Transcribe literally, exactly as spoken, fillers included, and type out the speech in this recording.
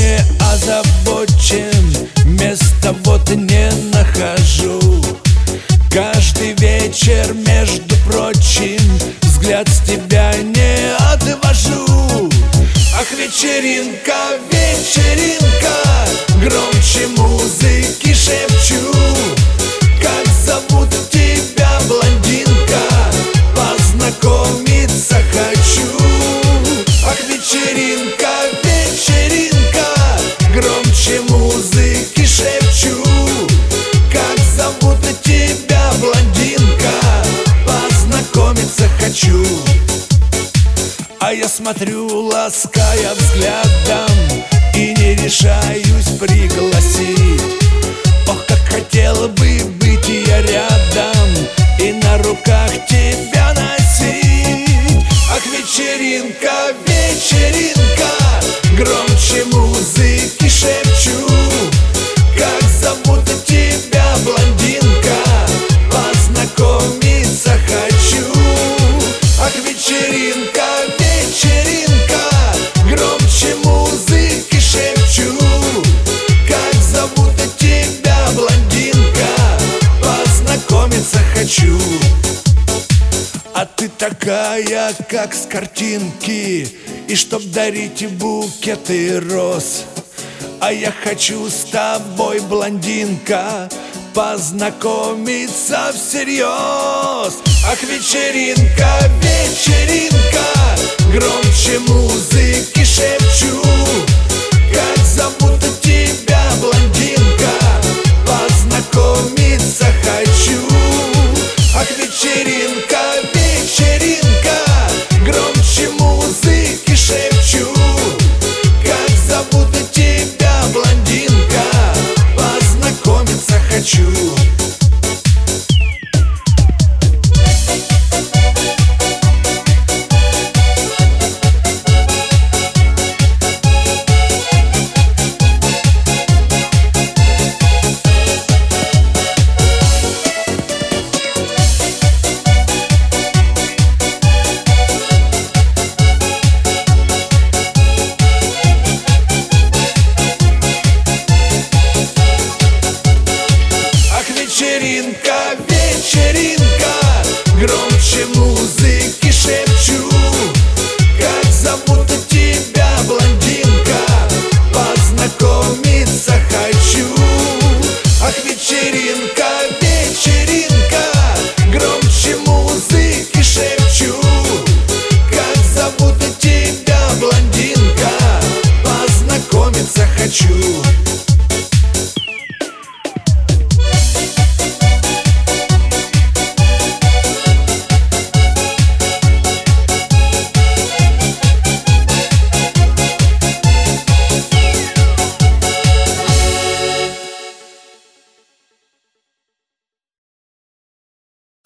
не озабочен, места вот не нахожу. Каждый вечер, между прочим, взгляд с тебя не отвожу. Ах, вечеринка, вечеринка, громче музыки шепчу. Как зовут тебя, блондинка? Познакомиться хочу. Ах, вечеринка, вечеринка, громче музыки шепчу. Как зовут тебя, блондинка? Познакомиться хочу. А я смотрю, лаская взглядом, и не решаюсь пригласить. Ох, как хотел бы быть я рядом и на руках тебя носить. Ах, вечеринка, вечеринка, громче музыки шепчу. Как зовут тебя, блондинка? Познакомиться хочу. Ах, вечеринка, вечеринка, громче музыки шепчу. Как зовут тебя, блондинка? Познакомиться хочу. А ты такая, как с картинки, и чтоб дарить букеты роз. А я хочу с тобой, блондинка, познакомиться всерьез. Ах, вечеринка, вечеринка, громче музыки шепчу.